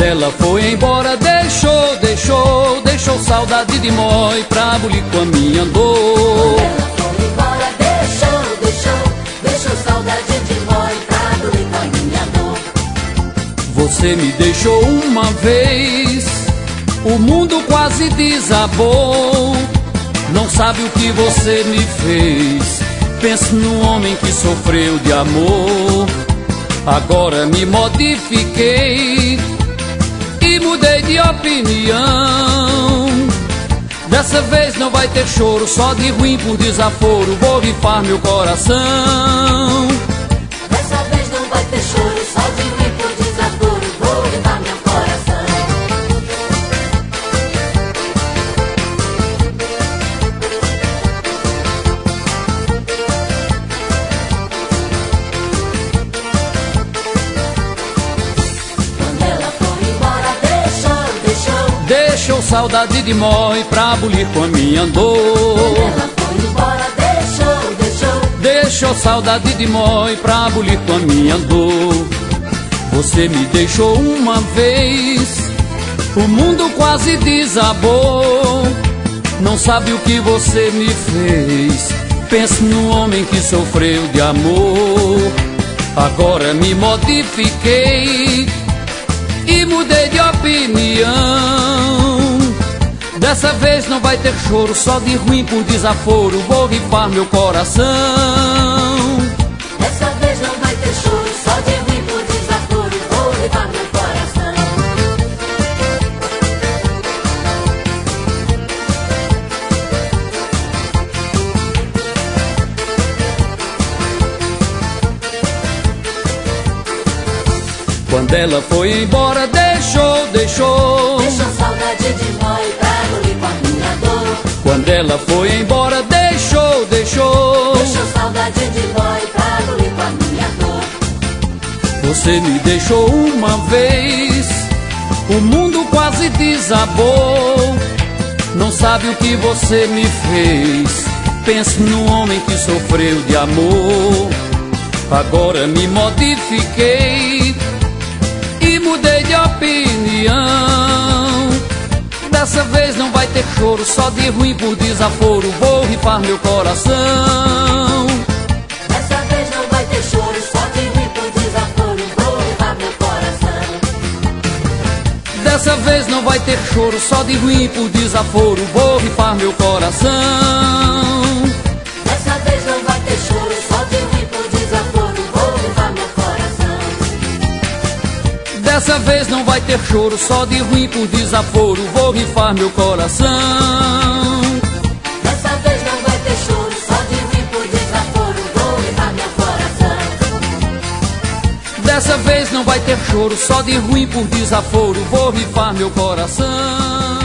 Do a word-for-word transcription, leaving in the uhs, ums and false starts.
ela foi embora, deixou, deixou, deixou saudade de mói pra abolir com a minha dor. Quando ela foi embora, deixou, deixou, deixou saudade de mói pra abolir com a minha dor. Você me deixou uma vez, o mundo quase desabou. Não sabe o que você me fez, pense num homem que sofreu de amor. Agora me modifiquei e mudei de opinião. Dessa vez não vai ter choro, só de ruim por desaforo vou rifar meu coração. Dessa vez não vai ter choro, só de ruim por desaforo vou rifar meu coração. Deixou saudade de mói pra abolir com a minha dor. Quando ela foi embora, deixou, deixou, Deixou saudade de mói pra abolir com a minha dor. Você me deixou uma vez, o mundo quase desabou. Não sabe o que você me fez, pense num homem que sofreu de amor. Agora me modifiquei e mudei de opinião. Dessa vez não vai ter choro, só de ruim por desaforo vou rifar meu coração. dessa vez não vai ter choro, só de ruim por desaforo vou rifar meu coração. Quando ela foi embora, deixou, deixou. Deixou saudade de mói pra abolir com a minha dor. Quando ela foi embora, deixou, deixou. Deixou saudade de mói pra abolir com a minha dor. Você me deixou uma vez, o mundo quase desabou. Não sabe o que você me fez, pense num homem que sofreu de amor. Agora me modifiquei e mudei de opinião. Dessa vez não vai ter choro, só de ruim por desaforo vou rifar meu coração. Dessa vez não vai ter choro, só de ruim por desaforo vou rifar meu coração. Dessa vez não vai ter choro, só de ruim por desaforo vou rifar meu coração. Dessa vez não vai ter choro, só de ruim por desaforo vou rifar meu coração. Dessa vez não vai ter choro, só de ruim por desaforo vou rifar meu coração. Dessa vez não vai ter choro, só de ruim por desaforo vou rifar meu coração. Dessa vez não vai ter choro, só de ruim por desaforo vou rifar meu coração.